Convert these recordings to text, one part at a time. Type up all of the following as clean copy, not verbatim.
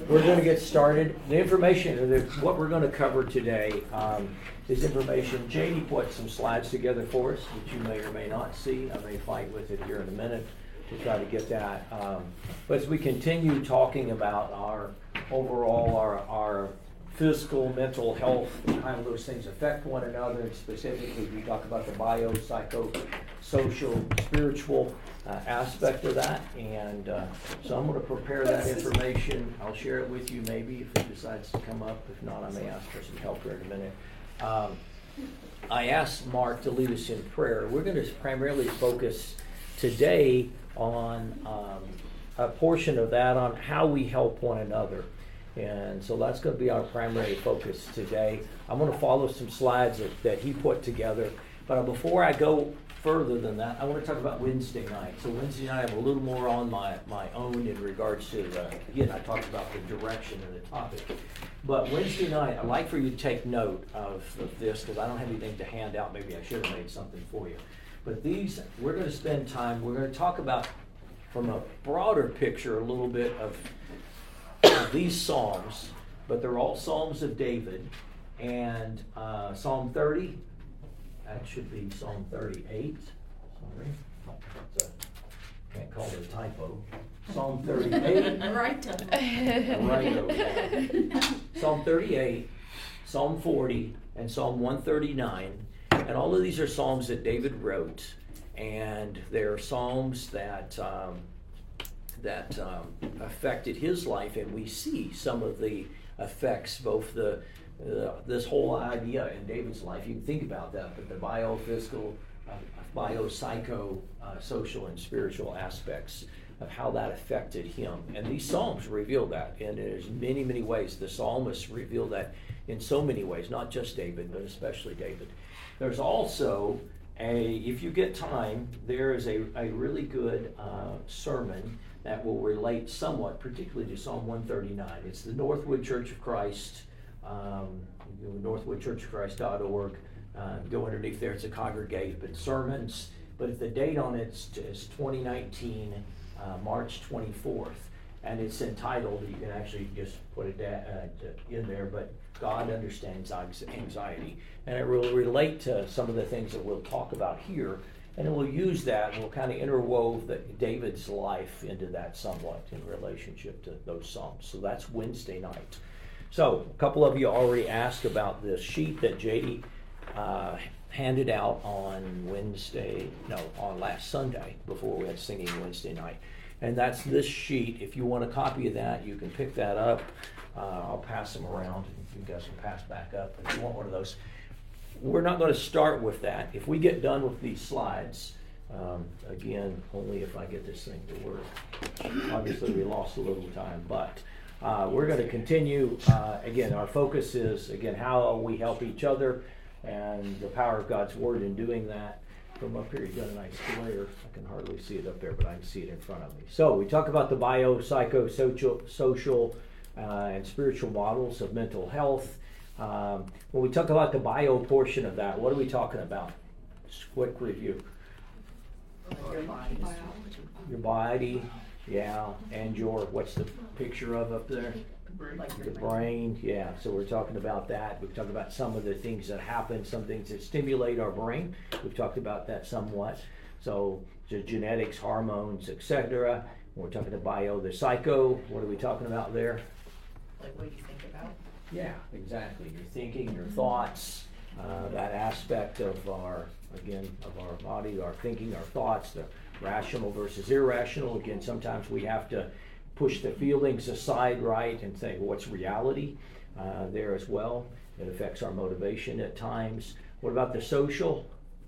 we're going to get started. The information, what we're going to cover today is information. JD put some slides together for us that you may or may not see. I may fight with it here in a minute to try to get that. But as we continue talking about our overall, our physical, mental health, how those things affect one another, and specifically we talk about the bio, psycho, social, spiritual aspect of that. And so I'm going to prepare that information. I'll share it with you maybe if it decides to come up. If not, I may ask for some help here in a minute. I asked Mark to lead us in prayer. We're going to primarily focus today on a portion of that on how we help one another. And so that's going to be our primary focus today. I'm going to follow some slides that he put together. But before I go further than that, I want to talk about Wednesday night. So Wednesday night, I'm a little more on my own in regards to, again, I talked about the direction of the topic. But Wednesday night, I'd like for you to take note of this because I don't have anything to hand out. Maybe I should have made something for you. But these, we're going to spend time, we're going to talk about from a broader picture a little bit of these Psalms, but they're all Psalms of David. And Psalm 30, that should be Psalm 38. Sorry. Can't call it a typo. Psalm 38. Right. Psalm 38, Psalm 40, and Psalm 139. And all of these are Psalms that David wrote. And they're Psalms that affected his life, and we see some of the effects, both this whole idea in David's life. You can think about that, but the biophysical, biopsycho, social, and spiritual aspects of how that affected him. And these Psalms reveal that, and there's many, many ways. The psalmists reveal that in so many ways, not just David, but especially David. There's also if you get time, there is a really good sermon that will relate somewhat, particularly to Psalm 139. It's the Northwood Church of Christ, northwoodchurchofchrist.org. Go underneath there, it's a congregation sermons, but the date on it is 2019, March 24th, and it's entitled, you can actually just put it in there, but God Understands Anxiety. And it will relate to some of the things that we'll talk about here. And then we'll use that, and we'll kind of interwove David's life into that somewhat in relationship to those Psalms. So that's Wednesday night. So a couple of you already asked about this sheet that JD handed out on last Sunday before we had singing Wednesday night. And that's this sheet. If you want a copy of that, you can pick that up. I'll pass them around. You guys can pass back up if you want one of those. We're not going to start with that. If we get done with these slides, again, only if I get this thing to work. Obviously, we lost a little time, but we're going to continue. Again, our focus is, again, how we help each other and the power of God's Word in doing that. From up here, you've got a nice glare. I can hardly see it up there, but I can see it in front of me. So we talk about the bio, psycho, social, and spiritual models of mental health. When we talk about the bio portion of that, what are we talking about? Just a quick review. Your body, yeah, and what's the picture of up there? The brain, yeah. So we're talking about that. We've talked about some of the things that happen, some things that stimulate our brain. We've talked about that somewhat. So the genetics, hormones, etc. We're talking about bio, the psycho. What are we talking about there? Like what you think about? Yeah, exactly. Your thinking, your thoughts, that aspect of our body, our thinking, our thoughts, the rational versus irrational. Again, sometimes we have to push the feelings aside, right, and say, what's reality there as well. It affects our motivation at times. What about the social?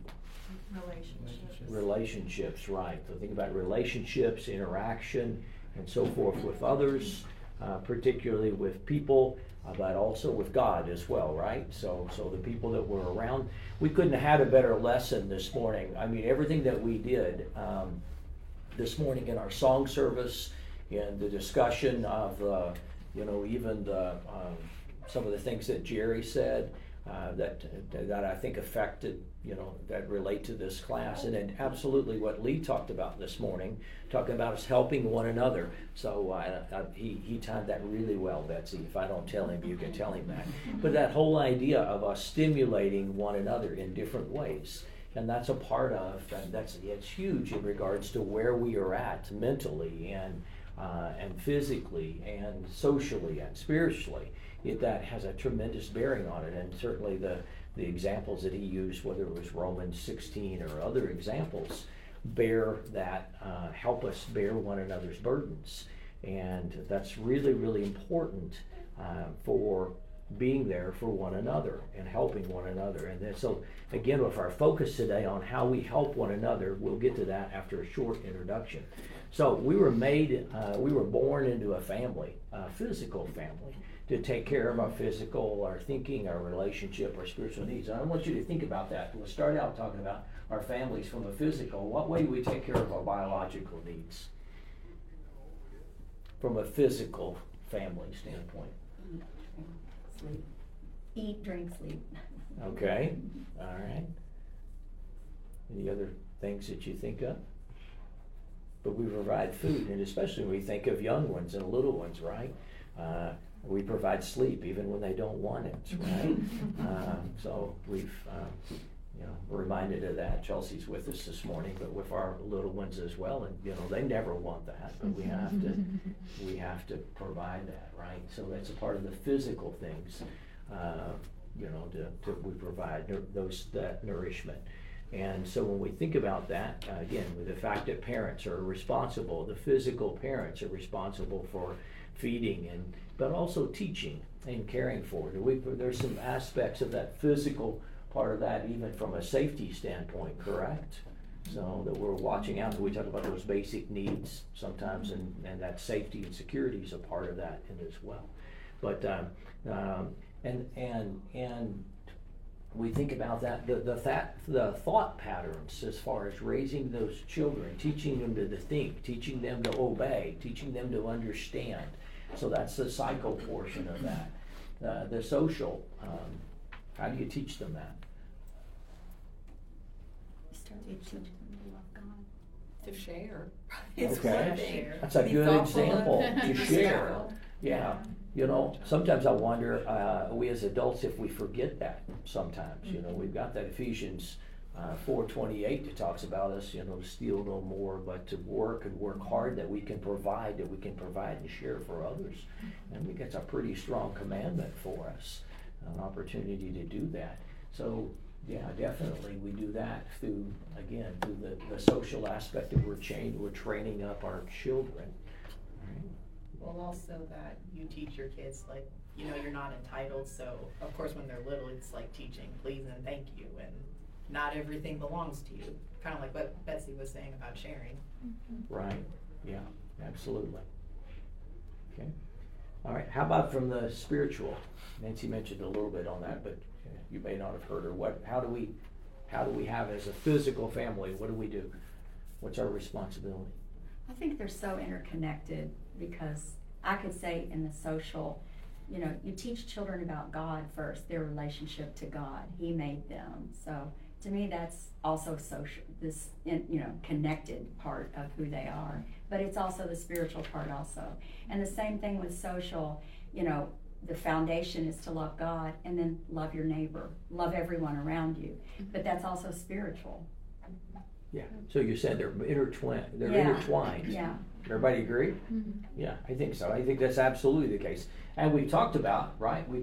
Relationships, right. So think about relationships, interaction, and so forth with others, particularly with people, but also with God as well, right? So the people that were around. We couldn't have had a better lesson this morning. I mean, everything that we did this morning in our song service, in the discussion of, even some of the things that Jerry said, that I think affected, that relate to this class. And then absolutely what Lee talked about this morning, talking about us helping one another. So he timed that really well, Betsy. If I don't tell him, you can tell him that. But that whole idea of us stimulating one another in different ways. And that's a part of, it's huge in regards to where we are at mentally and physically and socially and spiritually. That has a tremendous bearing on it, and certainly the examples that he used, whether it was Romans 16 or other examples, bear that, help us bear one another's burdens. And that's really, really important for being there for one another and helping one another. And then, so again, with our focus today on how we help one another, we'll get to that after a short introduction. So we were born into a family, a physical family, to take care of our physical, our thinking, our relationship, our spiritual needs. And I want you to think about that. We'll start out talking about our families from a physical. What way do we take care of our biological needs from a physical family standpoint? Sleep. Eat, drink, sleep. Okay, all right. Any other things that you think of? But we provide food, and especially when we think of young ones and little ones, right? We provide sleep even when they don't want it, right? So we've, we're reminded of that. Chelsea's with us this morning, but with our little ones as well, and they never want that, but we have to provide that, right? So that's a part of the physical things, we provide that nourishment. And so when we think about that, again, with the fact that parents are responsible, the physical parents are responsible for feeding but also teaching and caring for. There's some aspects of that physical part of that, even from a safety standpoint, correct? So that we're watching out. We talk about those basic needs sometimes, and that safety and security is a part of that as well. But and we think about that, the thought patterns as far as raising those children, teaching them to think, teaching them to obey, teaching them to understand. So that's the psycho portion of that. The social, how do you teach them that? You start to teach them to love God. To share. Okay, that's a good example, to share. Yeah. Sometimes I wonder, we as adults, if we forget that sometimes. We've got that Ephesians 4:28 that talks about us, to steal no more, but to work and work hard, that we can provide and share for others. And I think that's a pretty strong commandment for us, an opportunity to do that. So, yeah, definitely we do that through the social aspect that we're training up our children. Well, also that you teach your kids, you're not entitled, so of course when they're little, it's like teaching please and thank you, and not everything belongs to you. Kind of like what Betsy was saying about sharing. Right, yeah, absolutely. Okay, all right, how about from the spiritual? Nancy mentioned a little bit on that, but you may not have heard her. How do we have as a physical family, what do we do? What's our responsibility? I think they're so interconnected, because I could say in the social, you teach children about God first, their relationship to God. He made them. So to me, that's also social, this, connected part of who they are. But it's also the spiritual part also. And the same thing with social, the foundation is to love God and then love your neighbor, love everyone around you. But that's also spiritual. Yeah, so you said they're intertwined. Yeah. Everybody agree? Mm-hmm. Yeah, I think so. I think that's absolutely the case. And we talked about,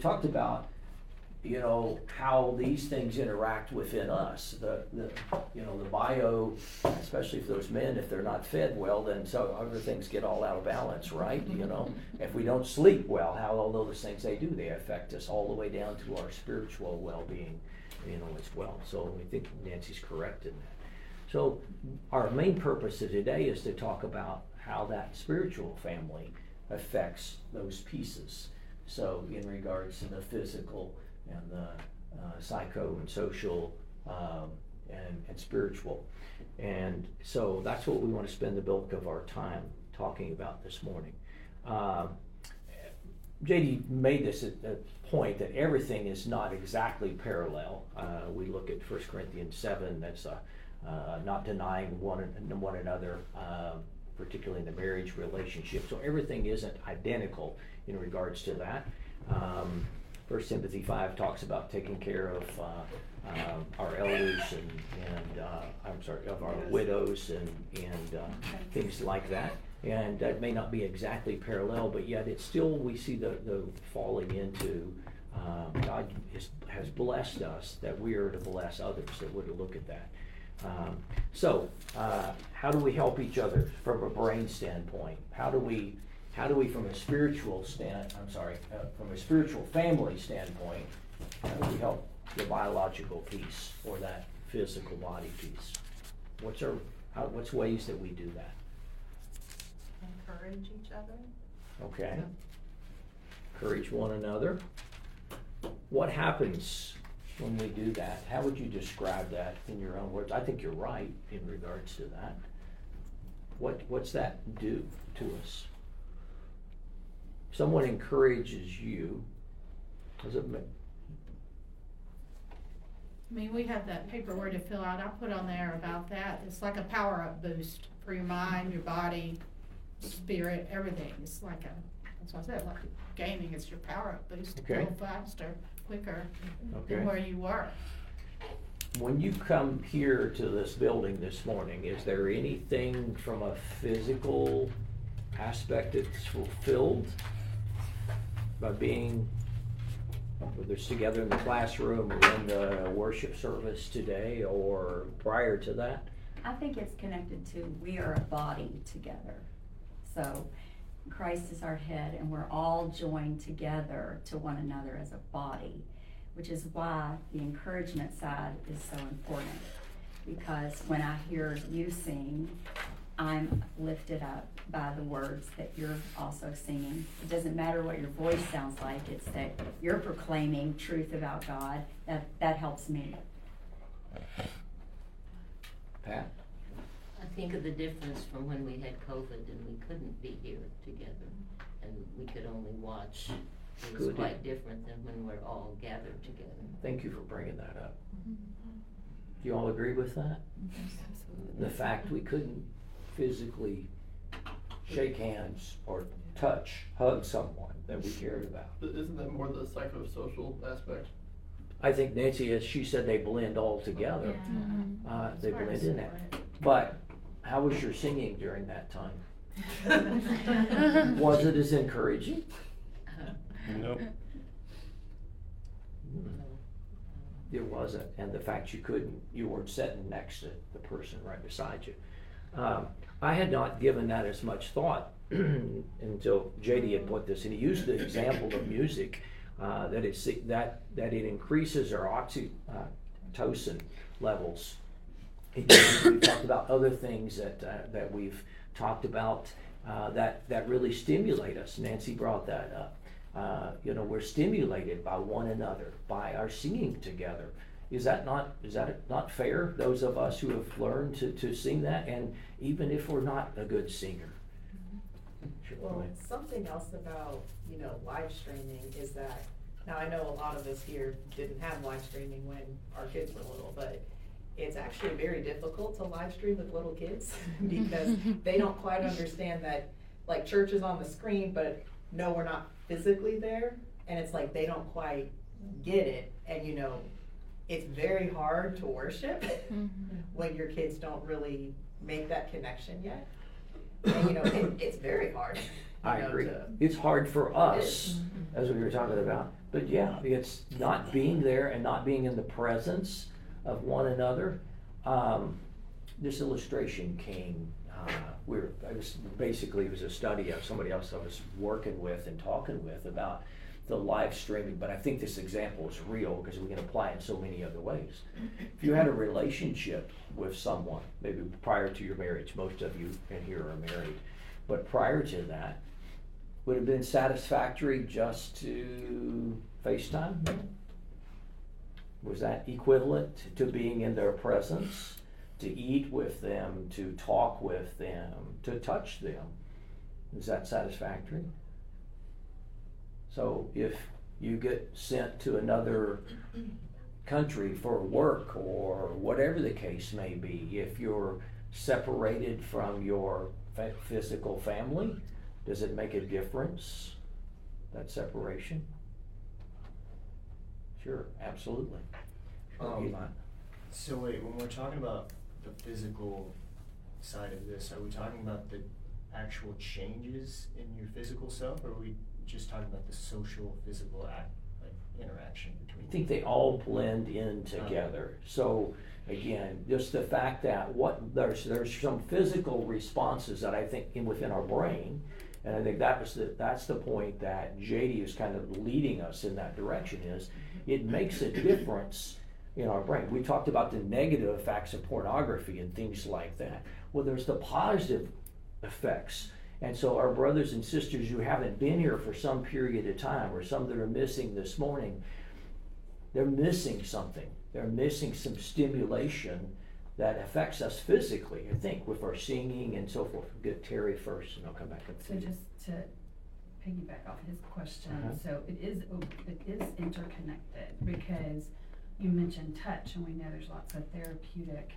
how these things interact within us. The bio, especially for those men, if they're not fed well, then so other things get all out of balance, right? If we don't sleep well, how all those things they affect us all the way down to our spiritual well-being, as well. So I think Nancy's correct in that. So our main purpose of today is to talk about how that spiritual family affects those pieces. So in regards to the physical and the psycho and social and spiritual. And so that's what we want to spend the bulk of our time talking about this morning. JD made this a point that everything is not exactly parallel. We look at 1 Corinthians 7, that's not denying one another, particularly in the marriage relationship. So everything isn't identical in regards to that. 1 Timothy 5 talks about taking care of our elders and of our widows and things like that. And that may not be exactly parallel, but yet it's still, we see the falling into, God has blessed us that we are to bless others, that we're to look at that. So how do we help each other from a brain standpoint? How do we from a spiritual from a spiritual family standpoint, how do we help the biological piece or that physical body piece? What's ways that we do that? Encourage each other. Okay. Encourage one another. What happens when we do that? How would you describe that in your own words? I think you're right in regards to that. What's that do to us? Someone encourages you. Does it make? I mean, we have that paperwork to fill out. I put on there about that. It's like a power-up boost for your mind, your body, spirit, everything. It's like that's what I said, like gaming is your power-up boost. Okay. Go faster, quicker Okay. than where you were. When you come here to this building this morning, is there anything from a physical aspect that's fulfilled by being, whether it's together in the classroom or in the worship service today or prior to that? I think it's connected to we are a body together. So Christ is our head and we're all joined together to one another as a body, which is why the encouragement side is so important. Because when I hear you sing, I'm lifted up by the words that you're also singing. It doesn't matter what your voice sounds like, it's that you're proclaiming truth about God. That helps me. Pat? I think of the difference from when we had COVID and we couldn't be here together and we could only watch. It was Good. quite different than when we're all gathered together. Thank you for bringing that up. Do you all agree with that? The fact we couldn't physically shake hands or hug someone that we cared about. Isn't that more the psychosocial aspect? I think Nancy, as she said, they blend all together. They blend in there. But how was your singing during that time? Was it as encouraging? Nope. It wasn't, and the fact you weren't sitting next to the person right beside you. I had not given that as much thought until JD had put this, and he used the example of music, that it increases our oxytocin levels. We talked about other things that we've talked about that really stimulate us. Nancy brought that up. We're stimulated by one another, by our singing together. Is that not fair? Those of us who have learned to sing that, and even if we're not a good singer. Sure, go Well, ahead. something else about, live streaming is that, now I know a lot of us here didn't have live streaming when our kids were little, but it's actually very difficult to live stream with little kids because they don't quite understand that, like, church is on the screen, but no, we're not physically there, and it's like they don't quite get it, and it's very hard to worship when your kids don't really make that connection yet. And it's very hard. I agree. It's hard for us, as we were talking about. But yeah, it's not being there and not being in the presence of one another. This illustration came. It was a study of somebody else I was working with and talking with about the live streaming, but I think this example is real because we can apply it in so many other ways. If you had a relationship with someone, maybe prior to your marriage, most of you in here are married, but prior to that, would it have been satisfactory just to FaceTime? Was that equivalent to being in their presence, to eat with them, to talk with them, to touch them? Is that satisfactory? So if you get sent to another country for work or whatever the case may be, if you're separated from your physical family, does it make a difference, that separation? Sure, absolutely. Eli? So wait, when we're talking about the physical side of this, are we talking about the actual changes in your physical self, or are we just talking about the social, physical interaction between? I think they all blend in together. So again, just the fact that there's some physical responses that I think within our brain, and I think that's the point that JD is kind of leading us in that direction, is it makes a difference in our brain. We talked about the negative effects of pornography and things like that. Well, there's the positive effects. And so our brothers and sisters who haven't been here for some period of time, or some that are missing this morning, they're missing something. They're missing some stimulation that affects us physically, I think, with our singing and so forth. Get Terry first, and I'll come back up to So you. just to piggyback off his question, Uh-huh. so it is interconnected, because you mentioned touch, and we know there's lots of therapeutic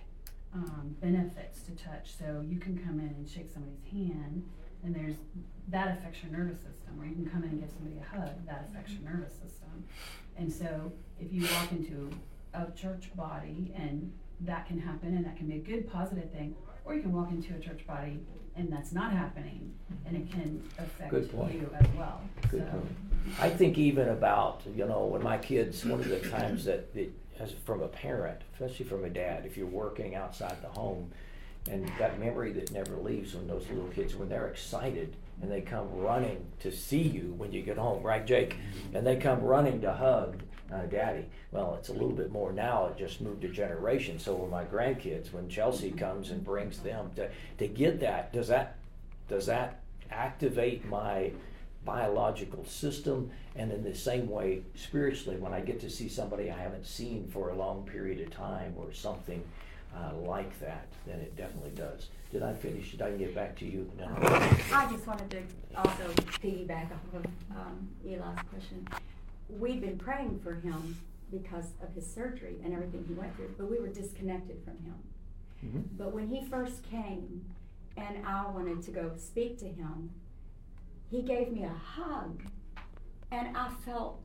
benefits to touch. So you can come in and shake somebody's hand, and that affects your nervous system. Or you can come in and give somebody a hug, that affects your nervous system. And so if you walk into a church body, and that can happen, and that can be a good positive thing, or you can walk into a church body and that's not happening, and it can affect Good point. you as well. Good So- point. I think even about, when my kids, one of the times that as from a parent, especially from a dad, if you're working outside the home, and that memory that never leaves when those little kids, when they're excited and they come running to see you when you get home, right, Jake? And they come running to hug Daddy. Well, it's a little bit more now. It just moved a generation. So with my grandkids, when Chelsea comes and brings them to get that, does that activate my biological system? And in the same way, spiritually, when I get to see somebody I haven't seen for a long period of time or something like that, then it definitely does. Did I finish? Did I get back to you? No. I just wanted to also piggyback off of Eli's question. We've been praying for him because of his surgery and everything he went through, but we were disconnected from him. Mm-hmm. But when he first came and I wanted to go speak to him, he gave me a hug, and I felt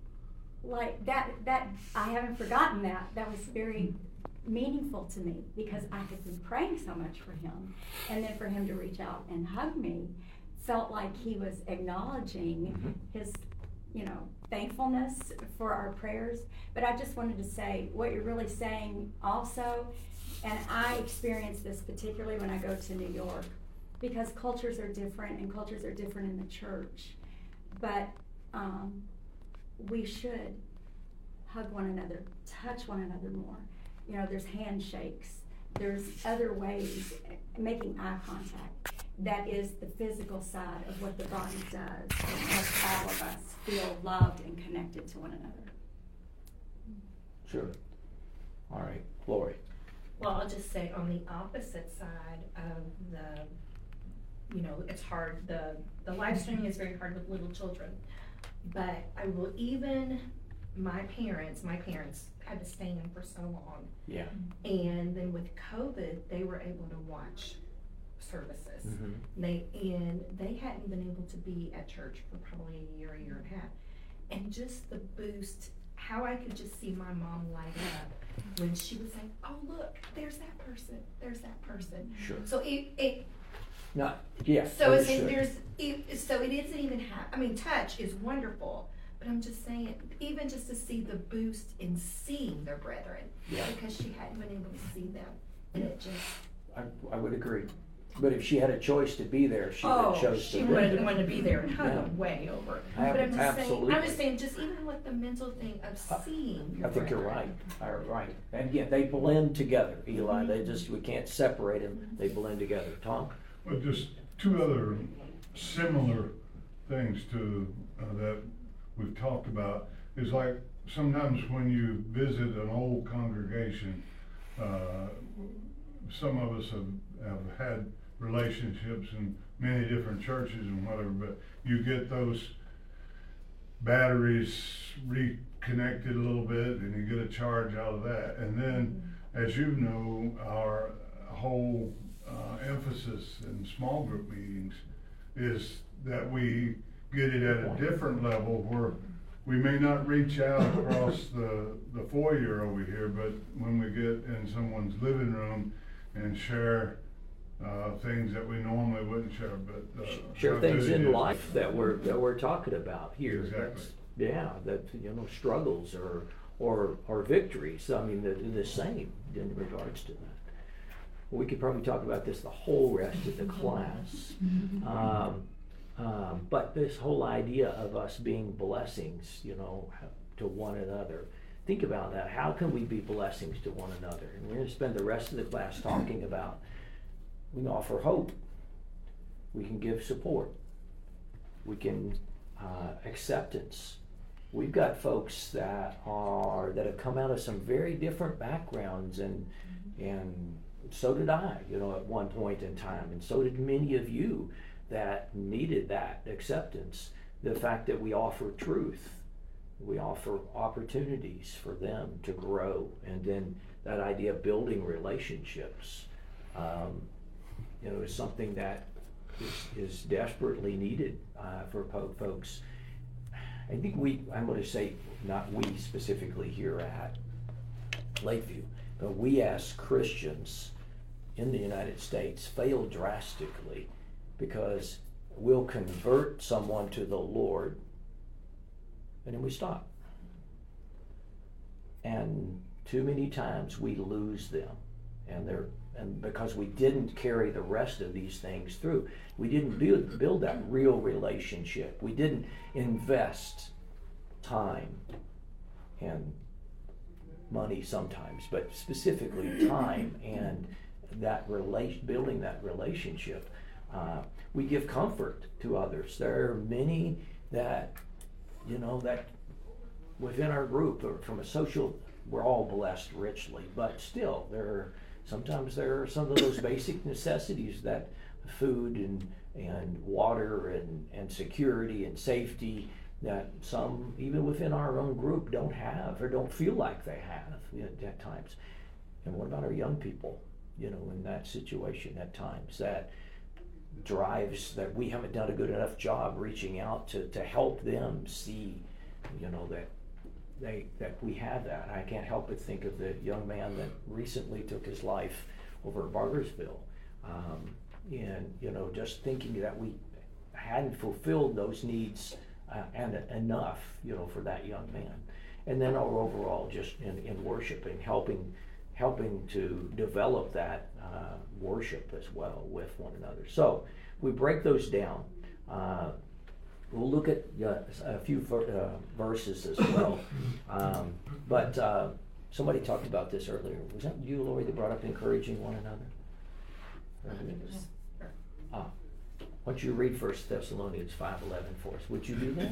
like that I haven't forgotten that. That was very meaningful to me, because I had been praying so much for him, and then for him to reach out and hug me felt like he was acknowledging his thankfulness for our prayers. But I just wanted to say what you're really saying also, and I experience this particularly when I go to New York, because cultures are different, and cultures are different in the church, but we should hug one another, touch one another more. There's handshakes, there's other ways, making eye contact. That is the physical side of what the body does. It makes all of us feel loved and connected to one another. Sure. All right, Lori. Well, I'll just say on the opposite side of it's hard, the live streaming is very hard with little children. But I will my parents had to stay in for so long. Yeah. And then with COVID, they were able to watch services. Mm-hmm. They hadn't been able to be at church for probably a year and a half. And just the boost, how I could just see my mom light up when she was like, oh look, there's that person. Sure. So it No. Yeah. so it understood. isn't even touch is wonderful, but I'm just saying, even just to see the boost in seeing their brethren, Yeah. because she hadn't been able to see them, and it just. I would agree. But if she had a choice to be there, she would have chose to she be would there. want to be there and hug Yeah. them way over. Ab- But I'm absolutely. just saying, just even like the mental thing of seeing your I think you're brethren. right. And again, they blend together, Eli. We can't separate them. They blend together. Tom? Well, just two other similar things to that we've talked about is like sometimes when you visit an old congregation, some of us have had relationships in many different churches and whatever, but you get those batteries reconnected a little bit, and you get a charge out of that. And then, as you know, our whole emphasis in small group meetings is that we get it at a different level where we may not reach out across the foyer over here, but when we get in someone's living room and share things that we normally wouldn't share, but share things in life that we're talking about here. Exactly. That struggles or victories. I mean, they're the same in regards to that. We could probably talk about this the whole rest of the class. But this whole idea of us being blessings, to one another. Think about that. How can we be blessings to one another? And we're going to spend the rest of the class talking about, we can offer hope. We can give support. We can acceptance. We've got folks that have come out of some very different backgrounds, and so did I, at one point in time, and so did many of you that needed that acceptance. The fact that we offer truth, we offer opportunities for them to grow, and then that idea of building relationships, is something that is desperately needed for folks. I think I'm going to say, not we specifically here at Lakeview, but we as Christians in the United States fail drastically, because we'll convert someone to the Lord and then we stop. And too many times we lose them, and because we didn't carry the rest of these things through. We didn't build that real relationship. We didn't invest time and money sometimes, but specifically time and building that relationship. We give comfort to others. There are many that within our group, or from a social, we're all blessed richly, but still sometimes there are some of those basic necessities, that food and water and security and safety, that some even within our own group don't have or don't feel like they have at times. And what about our young people, in that situation at times, that drives that we haven't done a good enough job reaching out to help them see, that we have that. I can't help but think of the young man that recently took his life over at Bargersville, and just thinking that we hadn't fulfilled those needs and enough, for that young man. And then our overall just in worship and helping to develop that worship as well with one another. So we break those down. We'll look at a few verses as well. But somebody talked about this earlier. Was that you, Lori, that brought up encouraging one another? Why don't you read 1 Thessalonians 5:11 for us? Would you do that?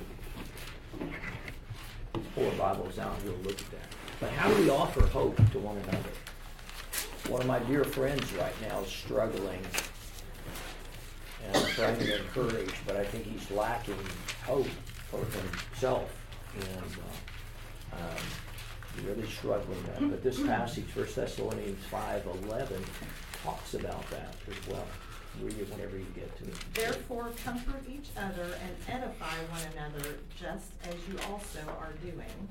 Pull our Bibles out and we'll look at that. But how do we offer hope to one another? One of my dear friends right now is struggling, and I'm trying to encourage, but I think he's lacking hope for himself, and he's really struggling with that. But this passage, 1 Thessalonians 5:11, talks about that as well. Read it whenever you get to it. Therefore, comfort each other and edify one another, just as you also are doing.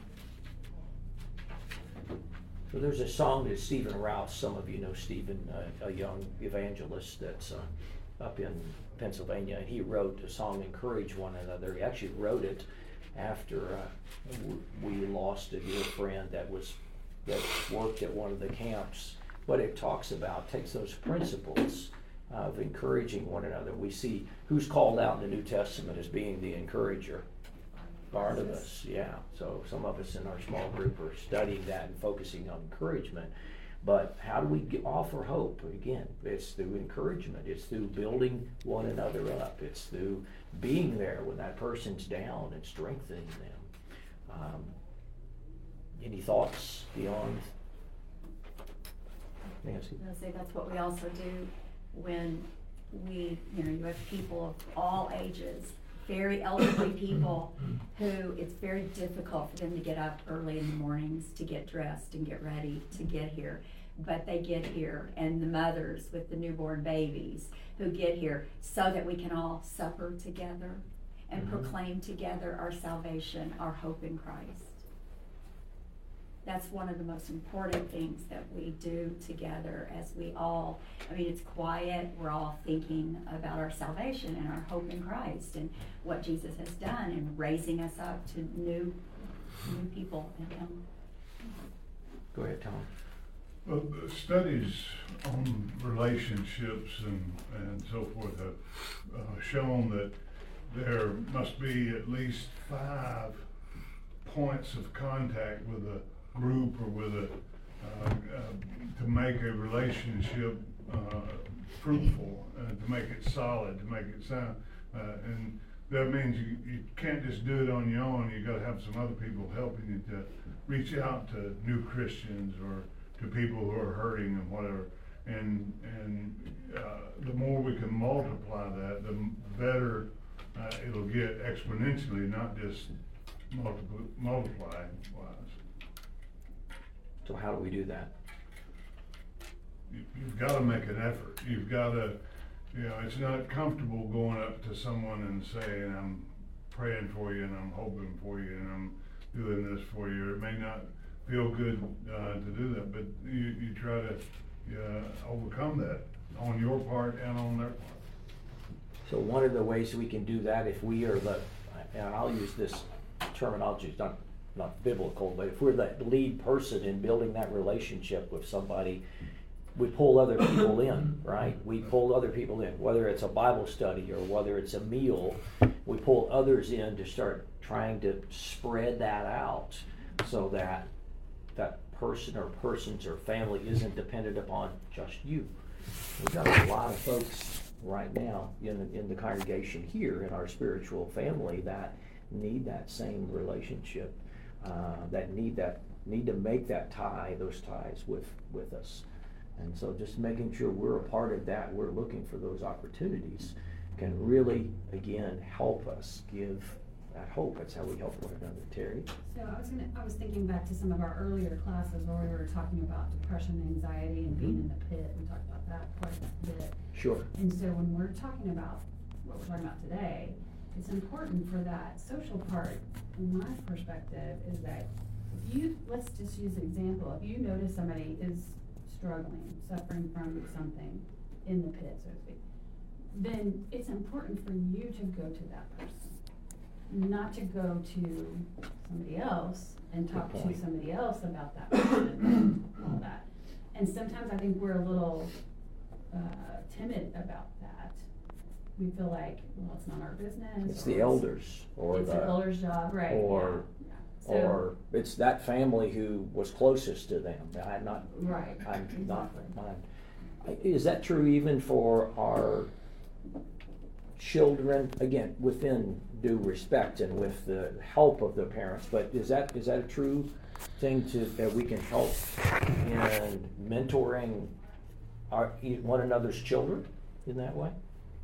So there's a song that Stephen Rouse, some of you know Stephen, a young evangelist that's up in Pennsylvania, and he wrote a song, Encourage One Another. He actually wrote it after we lost a dear friend that worked at one of the camps. What it talks about takes those principles of encouraging one another. We see who's called out in the New Testament as being the encourager. Barnabas, yeah. So some of us in our small group are studying that and focusing on encouragement. But how do we offer hope? Again, it's through encouragement. It's through building one another up. It's through being there when that person's down and strengthening them. Any thoughts beyond? Nancy? I was gonna say that's what we also do when you have people of all ages very elderly people who it's very difficult for them to get up early in the mornings to get dressed and get ready to get here. But they get here, and the mothers with the newborn babies who get here so that we can all supper together and proclaim together our salvation, our hope in Christ. That's one of the most important things that we do together as we all, I mean, it's quiet, we're all thinking about our salvation and our hope in Christ and what Jesus has done and raising us up to new people in Him. Go ahead, Tom. Well, the studies on relationships and so forth have shown that there must be at least 5 points of contact with a group or with to make a relationship fruitful, to make it solid, to make it sound, and that means you can't just do it on your own. You got to have some other people helping you to reach out to new Christians or to people who are hurting and whatever. And the more we can multiply that, the better it'll get exponentially, not just multiplying wise. So how do we do that? You've got to make an effort. You've got to, it's not comfortable going up to someone and saying, I'm praying for you and I'm hoping for you and I'm doing this for you. It may not feel good to do that, but you try to overcome that on your part and on their part. So one of the ways we can do that, if we are and I'll use this terminology, it's not biblical, but if we're the lead person in building that relationship with somebody, we pull other people in, right? We pull other people in, whether it's a Bible study or whether it's a meal, we pull others in to start trying to spread that out so that that person or persons or family isn't dependent upon just you. We've got a lot of folks right now in the congregation here in our spiritual family that need that same relationship, that need to make that those ties with us. And so just making sure we're a part of that, we're looking for those opportunities, can really, again, help us give that hope. That's how we help one another. Terry? So I was thinking back to some of our earlier classes where we were talking about depression, anxiety, and being in the pit. We talked about that quite a bit. Sure. And so when we're talking about what we're talking about today, it's important for that social part, in my perspective, is that let's just use an example. If you notice somebody is struggling, suffering from something in the pit, so to speak, then it's important for you to go to that person, not to go to somebody else and talk to somebody else about that person and all that. And sometimes I think we're a little timid about that. We feel like, well, it's not our business. It's the elders, or it's the elder's job, right? Or So, or it's that family who was closest to them. I'm not mine. Is that true even for our children? Again, within due respect and with the help of the parents, but is that a true thing that we can help in mentoring one another's children in that way?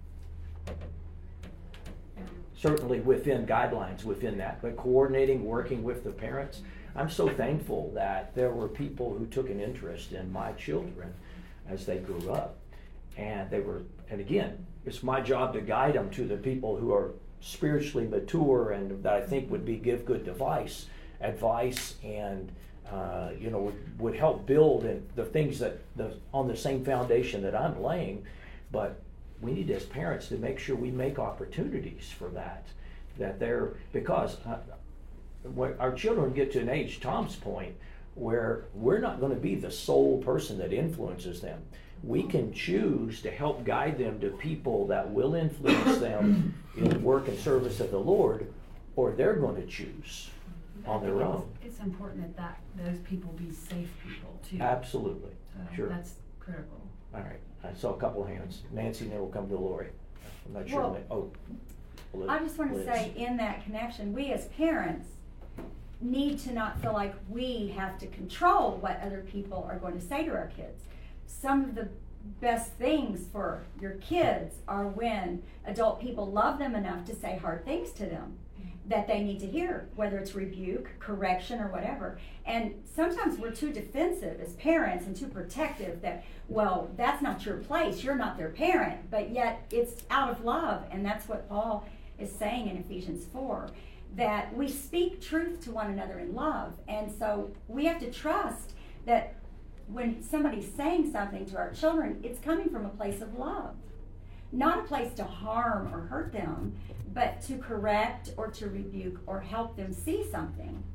Certainly within guidelines within that, but coordinating, working with the parents. I'm so thankful that there were people who took an interest in my children as they grew up. And again, it's my job to guide them to the people who are spiritually mature and that I think would give good advice and would help build the things that on the same foundation that I'm laying. But we need as parents to make sure we make opportunities for because when our children get to an age, Tom's point, where we're not going to be the sole person that influences them. We can choose to help guide them to people that will influence them in the work and service of the Lord, or they're going to choose on their own. It's important that those people be safe people too. Absolutely. So Sure. That's critical. All right. I saw a couple of hands. Nancy, then we'll come to Lori. I'm not sure. Well, I just want to say in that connection, we as parents need to not feel like we have to control what other people are going to say to our kids. Some of the best things for your kids are when adult people love them enough to say hard things to them that they need to hear, whether it's rebuke, correction, or whatever. And sometimes we're too defensive as parents and too protective that, well, that's not your place, you're not their parent, but yet it's out of love. And that's what Paul is saying in Ephesians 4, that we speak truth to one another in love. And so we have to trust that when somebody's saying something to our children, it's coming from a place of love. Not a place to harm or hurt them, but to correct or to rebuke or help them see something.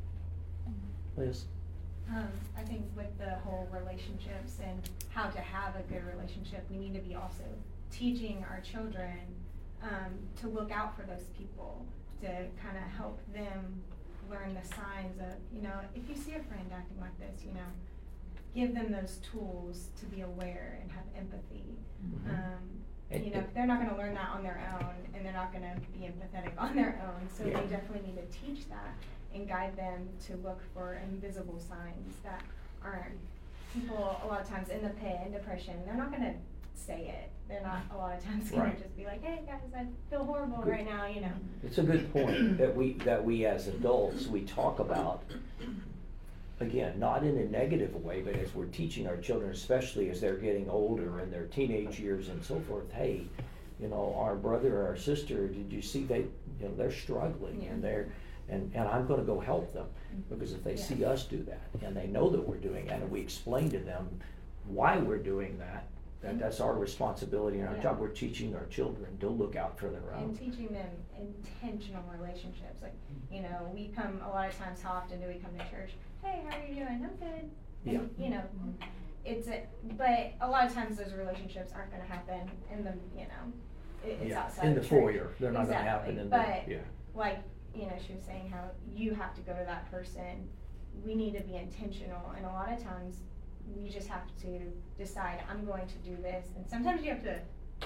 Liz? I think with the whole relationships and how to have a good relationship, we need to be also teaching our children to look out for those people, to kind of help them learn the signs of, if you see a friend acting like this, give them those tools to be aware and have empathy. They're not going to learn that on their own, and they're not going to be empathetic on their own. So we definitely need to teach that and guide them to look for invisible signs that aren't. People a lot of times in the pit, in depression, they're not going to say it. They're not a lot of times going to just be like, hey guys, I feel horrible right now, It's a good point that we as adults, we talk about, again, not in a negative way, but as we're teaching our children, especially as they're getting older in their teenage years and so forth, hey, our brother or our sister, did you see they're struggling and I'm going to go help them, because if they see us do that and they know that we're doing it and we explain to them why we're doing that, that's our responsibility and our job. We're teaching our children to look out for their own. And teaching them intentional relationships. Like, we come a lot of times, how often do we come to church? Hey, how are you doing? I'm good. And, but a lot of times those relationships aren't going to happen in the, it's outside in the church. foyer. They're not going to happen in like, she was saying how you have to go to that person. We need to be intentional, and a lot of times we just have to decide, I'm going to do this, and sometimes you have to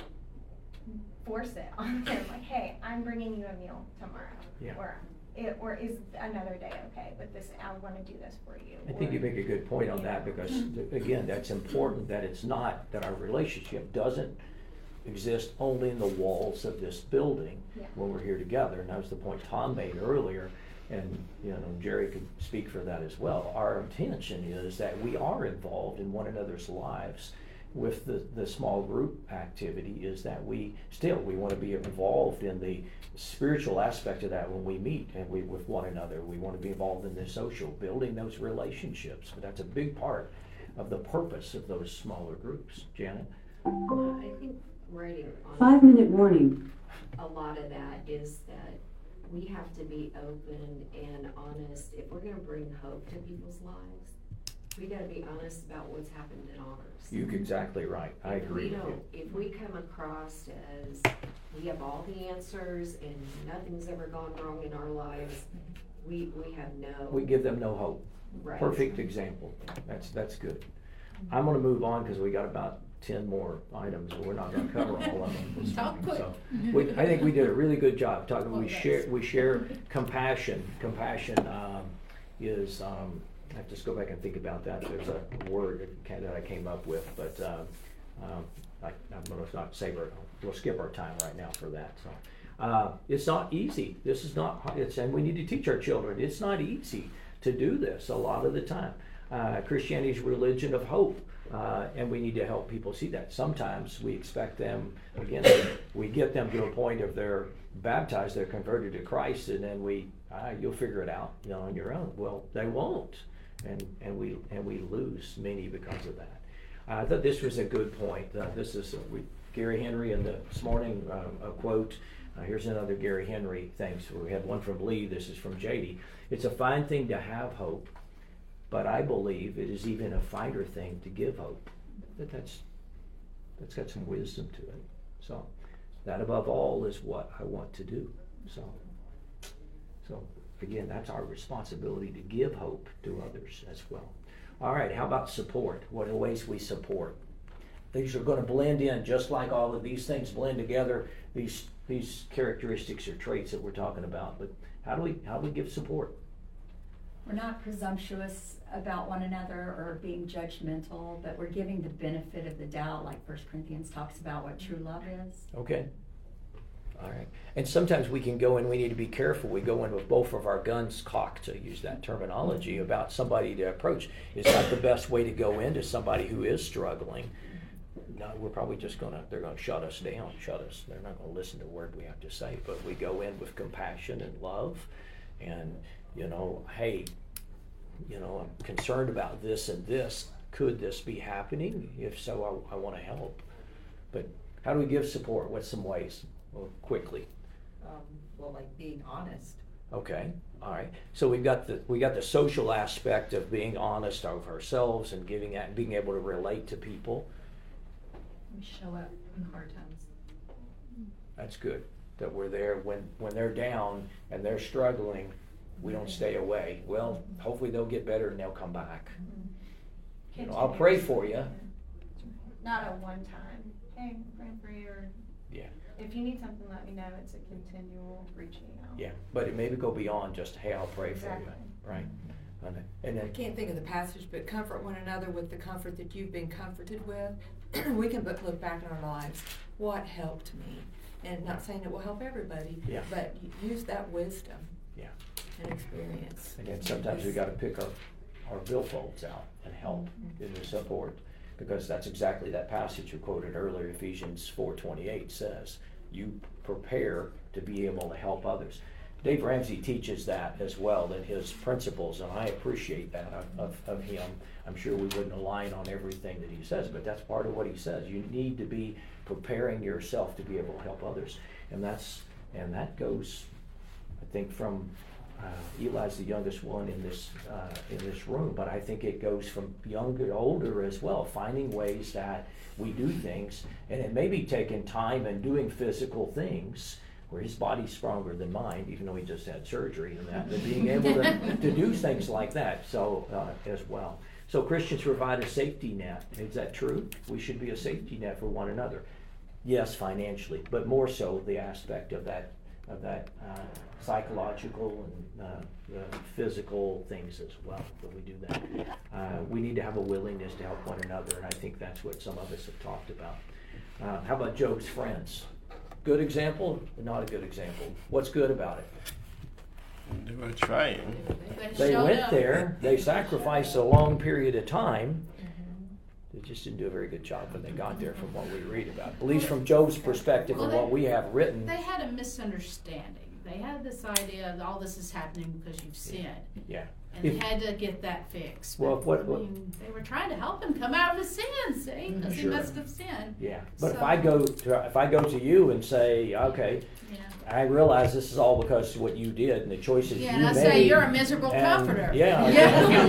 force it on them, like, hey, I'm bringing you a meal tomorrow, or is another day okay, but this, I want to do this for you. I think you make a good point on that, because again, that's important, that it's not, that our relationship doesn't exist only in the walls of this building when we're here together, and that was the point Tom made earlier. And Jerry could speak for that as well. Our intention is that we are involved in one another's lives with the small group activity, is that we want to be involved in the spiritual aspect of that when we meet and with one another. We want to be involved in the social, building those relationships. But that's a big part of the purpose of those smaller groups. Janet? I think writing on 5-minute warning. A lot of that is that we have to be open and honest. If we're going to bring hope to people's lives, we got to be honest about what's happened in ours. You're exactly right. I agree with you. If we come across as we have all the answers and nothing's ever gone wrong in our lives, we have no. We give them no hope. Right. Perfect example. That's good. I'm going to move on because we got about 10 more items, and we're not going to cover all of them this morning. So I think we did a really good job talking. We share compassion. Compassion is I have to just go back and think about that. There's a word that I came up with, but I'm going to not savor it. We'll skip our time right now for that. So it's not easy. This is not. And we need to teach our children. It's not easy to do this a lot of the time. Christianity is a religion of hope. And we need to help people see that. Sometimes we expect them, again, we get them to a point of they're baptized, they're converted to Christ, and then you'll figure it out, on your own. Well, they won't, and we lose many because of that. I thought this was a good point. This is Gary Henry in this morning, a quote. Here's another Gary Henry thing. So we had one from Lee. This is from JD. It's a fine thing to have hope, but I believe it is even a finer thing to give hope. That's got some wisdom to it. So that above all is what I want to do. So again, that's our responsibility to give hope to others as well. All right, how about support? What are the ways we support? These are going to blend in just like all of these things blend together, these characteristics or traits that we're talking about. But how do we give support? we're not presumptuous about one another or being judgmental, but we're giving the benefit of the doubt, like 1 Corinthians talks about what true love is. Okay. All right. And sometimes we can go in, we need to be careful. We go in with both of our guns cocked, to use that terminology, about somebody to approach. It's not the best way to go into somebody who is struggling. No, we're probably just they're gonna shut us down, they're not gonna listen to a word we have to say. But we go in with compassion and love and, hey, I'm concerned about this and this. Could this be happening? If so, I want to help. But how do we give support? What's some ways? Well, quickly. Like being honest. Okay, all right. So we got the social aspect of being honest of ourselves and being able to relate to people. We show up in hard times. That's good. That we're there when they're down and they're struggling. We don't stay away. Well, hopefully they'll get better and they'll come back. I'll pray for you. Not a one time, hey, I'm praying for you, or Yeah. if you need something, let me know. It's a continual reaching out. Yeah, but it maybe go beyond just, hey, I'll pray for Exactly. you, right? And I then, can't think of the passage, but comfort one another with the comfort that you've been comforted with. We can look back in our lives. What helped me? And not saying it will help everybody, Yeah. but use that wisdom Yeah. and experience. and then sometimes we got to pick our billfolds out and help in the support, because that's exactly that passage you quoted earlier. Ephesians 4:28 says, "You prepare to be able to help others." Dave Ramsey teaches that as well in his principles, and I appreciate that of him. I'm sure we wouldn't align on everything that he says, but that's part of what he says. You need to be preparing yourself to be able to help others, and that goes, I think, from Eli's the youngest one in this room, but I think it goes from young to older as well. Finding ways that we do things, and it may be taking time and doing physical things. Where his body's stronger than mine, even though he just had surgery and that, but being able to do things like that, so as well. So Christians provide a safety net. Is that true? We should be a safety net for one another. Yes, financially, but more so the aspect of that psychological and the physical things as well. That we do that. We need to have a willingness to help one another, and I think that's what some of us have talked about. How about Job's friends? Good example, not a good example. What's good about it? They were trying. They went there, they sacrificed a long period of time. They just didn't do a very good job when they got there from what we read about. At least from Job's perspective and what we have written. They had a misunderstanding. They had this idea that all this is happening because you've sinned. Yeah. And they had to get that fixed. Well, But, they were trying to help him come out of his sins, see? Because he Sure. must have sinned. Yeah, but So- if I go to you and say, okay, Yeah. I realize this is all because of what you did and the choices you Yeah, made. and I say you're a miserable and- comforter. Yeah. Yeah.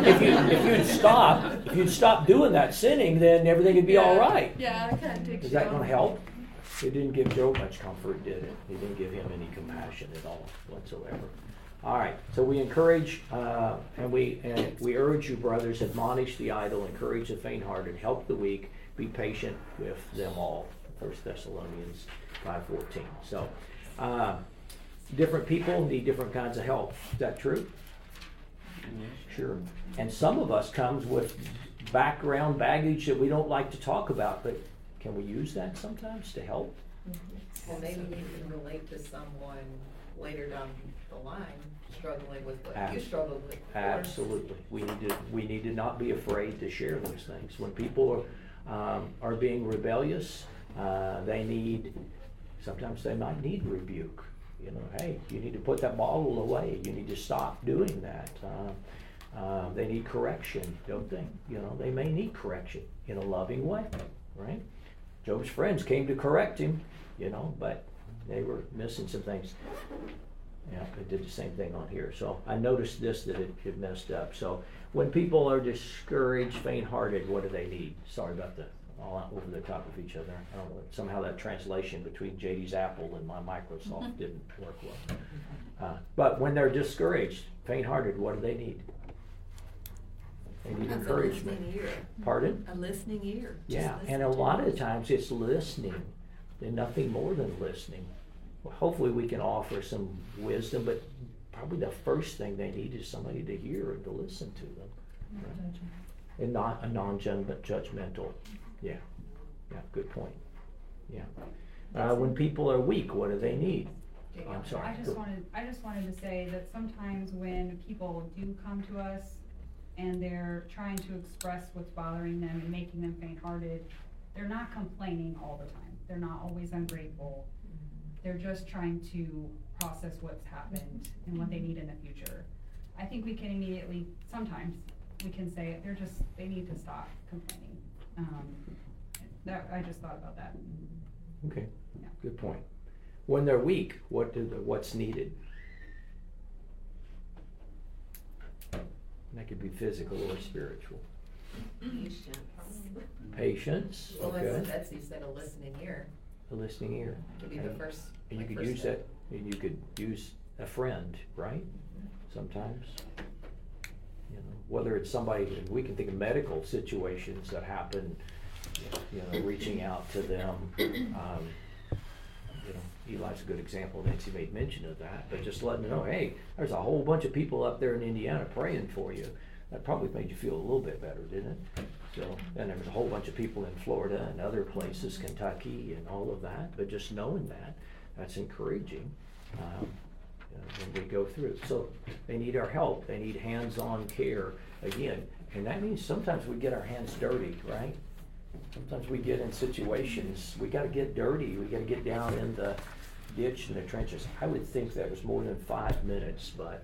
If you'd stop doing that sinning, then everything would be all right. Yeah, I kind of take Is that going to help? It didn't give Job much comfort, did it? It didn't give him any compassion at all whatsoever. All right, so we encourage and we urge you, brothers, admonish the idle, encourage the faint-hearted, help the weak, be patient with them all. 1 Thessalonians 5:14. So, different people need different kinds of help. Is that true? Sure. And some of us comes with background baggage that we don't like to talk about, but can we use that sometimes to help? Well, maybe you can relate to someone later down the line struggling with what you struggled with before. Absolutely. We need to not be afraid to share those things. When people are being rebellious, sometimes they might need rebuke. You know, hey, you need to put that bottle away. You need to stop doing that. They need correction, don't they? You know, they may need correction in a loving way, right? Job's friends came to correct him, you know, but they were missing some things. Yeah, it did the same thing on here. So I noticed that it messed up. So when people are discouraged, faint-hearted, what do they need? Sorry about the all over the top of each other. I don't know, somehow that translation between JD's Apple and my Microsoft didn't work well. But when they're discouraged, faint-hearted, what do they need? They need encouragement. A listening ear. Pardon? A listening ear. Yeah, and a lot of times it's listening and nothing more than listening. Well, hopefully we can offer some wisdom, but probably the first thing they need is somebody to hear and to listen to them. Right? And not a non-judgmental. Yeah, good point. Yeah. When people are weak, what do they need? I'm sorry. I just wanted to say that sometimes when people do come to us and they're trying to express what's bothering them and making them faint-hearted, they're not complaining all the time. They're not always ungrateful. They're just trying to process what's happened and what they need in the future. I think we can immediately, sometimes, we can say they need to stop complaining. I just thought about that. Okay, Yeah. good point. When they're weak, what's needed? That could be physical or spiritual. Patience, Well, okay. as Betsy said, a listening ear A listening ear. could be the first. And you like, could first use step. that, and you could use a friend, right? Sometimes. You know, whether it's somebody, we can think of medical situations that happen, you know, reaching out to them. You know, Eli's a good example. Nancy made mention of that, but just letting them know, hey, there's a whole bunch of people up there in Indiana praying for you. That probably made you feel a little bit better, didn't it? So, and there was a whole bunch of people in Florida and other places, Kentucky and all of that, but just knowing that's encouraging when we go through. So they need our help. They need hands-on care again. And that means sometimes we get our hands dirty, right? Sometimes we get in situations, we got to get dirty. We got to get down in the ditch and the trenches. I would think that was more than 5 minutes, but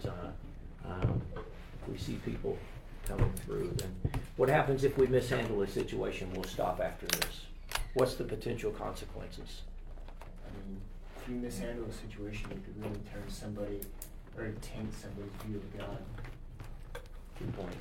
we see people coming through. Then what happens if we mishandle a situation? We'll stop after this. What's the potential consequences? I mean, if you mishandle a situation, you could really turn somebody or taint somebody's view of God. Good point.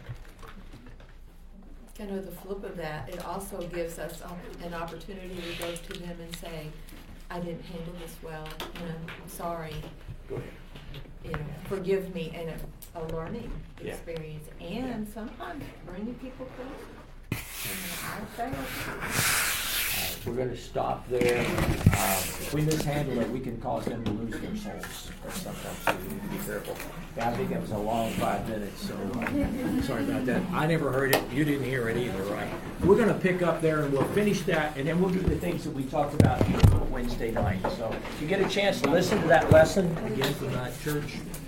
Kind of the flip of that, it also gives us an opportunity to go to them and say, I didn't handle this well, I'm sorry. Go ahead. You know, forgive me, and a learning Yeah. experience, and sometimes bringing people closer. I failed. We're going to stop there. If we mishandle it, we can cause them to lose their souls. Sometimes so we need to be careful. Yeah, I think that was a long 5 minutes, so sorry about that. I never heard it. You didn't hear it either, right? We're going to pick up there, and we'll finish that, and then we'll do the things that we talked about here Wednesday night. So if you get a chance to listen to that lesson, again, from that church